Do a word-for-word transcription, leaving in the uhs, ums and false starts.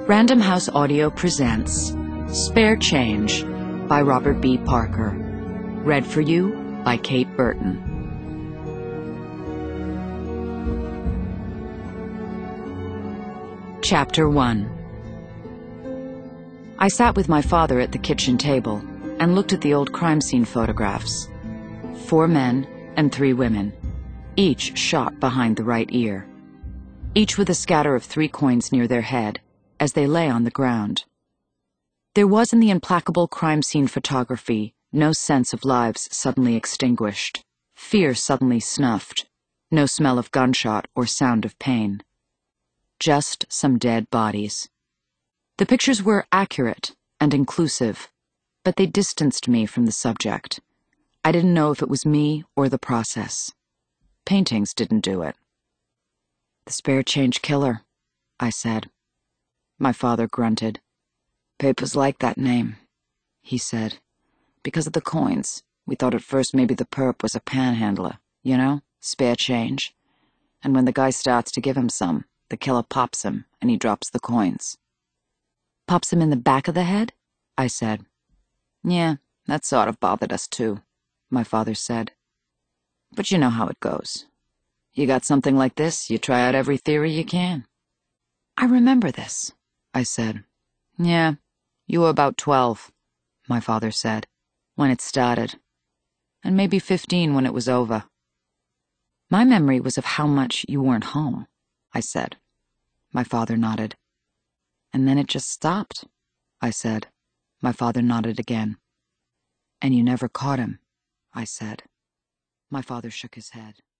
Random House Audio presents Spare Change by Robert B. Parker. Read for you by Kate Burton. Chapter one. I sat with my father at the kitchen table and looked at the old crime scene photographs. Four men and three women, each shot behind the right ear, each with a scatter of three coins near their head as they lay on the ground. There was in the implacable crime scene photography no sense of lives suddenly extinguished, fear suddenly snuffed, no smell of gunshot or sound of pain. Just some dead bodies. The pictures were accurate and inclusive, but they distanced me from the subject. I didn't know if it was me or the process. Paintings didn't do it. "The spare change killer," I said. My father grunted. "Papers like that name," he said. "Because of the coins. We thought at first maybe the perp was a panhandler, you know, spare change. And when the guy starts to give him some, the killer pops him and he drops the coins." "Pops him in the back of the head?" I said. "Yeah, that sort of bothered us too," my father said. "But you know how it goes. You got something like this, you try out every theory you can." "I remember this," I said. "Yeah, you were about twelve," my father said, "when it started. And maybe fifteen when it was over." "My memory was of how much you weren't home," I said. My father nodded. "And then it just stopped," I said. My father nodded again. "And you never caught him," I said. My father shook his head.